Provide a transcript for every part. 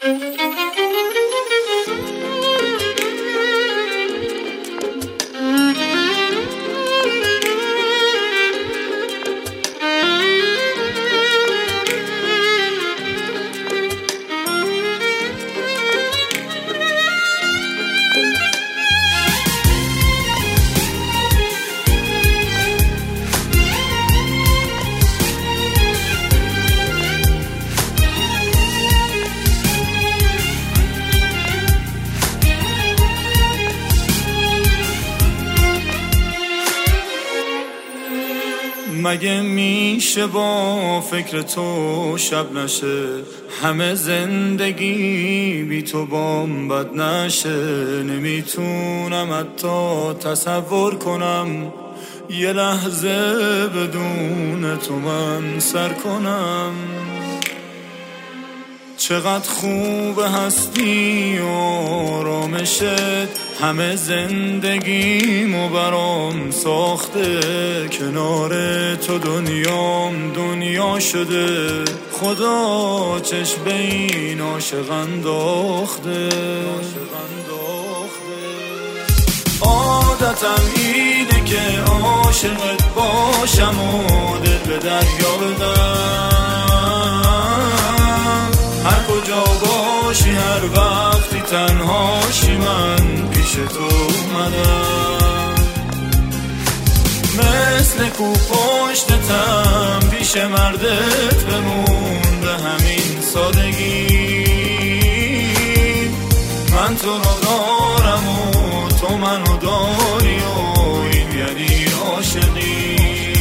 مگه میشه با فکر تو شب نشه، همه زندگی بی تو بام بد نشه. نمیتونم حتی تصور کنم یه لحظه بدون تو من سر کنم. چقدر خوب هستی و آرامشت، همه زندگیمو برام ساخته. کنار تو دنیام دنیا شده، خدا چشم به این عاشق انداخته. عادتم اینه که عاشقت باشم و دل به دریا بدم. هر کجا باشی هر وقتی تنهاشی من پیش تو اومدم. مثل کو پشتتم پیش مردت بمون به همین سادگی. من تو رو دارم و تو منو داری و این یعنی عاشقی.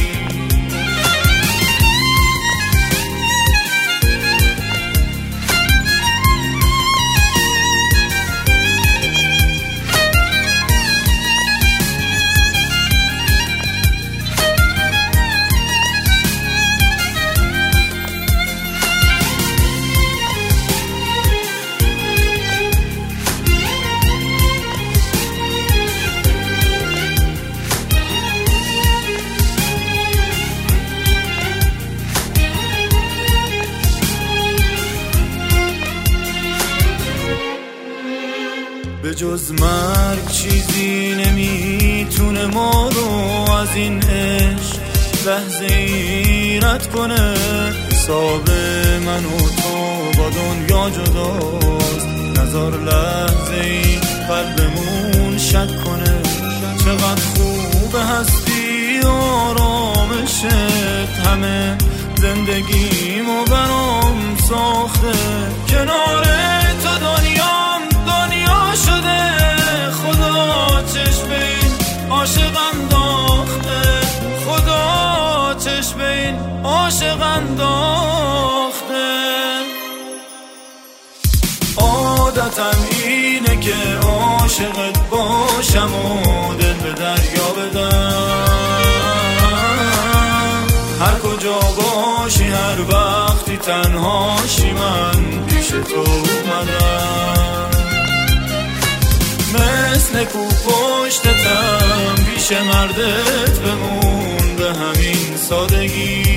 به جز مرگ چیزی نمیتونه ما رو از این عشق لحظه ای رد کنه. حساب من و تو با دنیا جداست، نذار لحظه ای قلبمون شک کنه. چقدر خوب هستی آرامشت، همه زندگیمو برام ساخته. کنار تو دنیام دنیا شده، خدا چشم به این عاشق انداخته. خدا چشم به این عاشق انداخته. عادتم اینه که عاشقت باشم و دل به دریا بدم. هر کجا باشی هر وقتی تنهاشی من پیش تو اومدم. مثل کو پشتتم پیش مردت بمون به همین سادگی.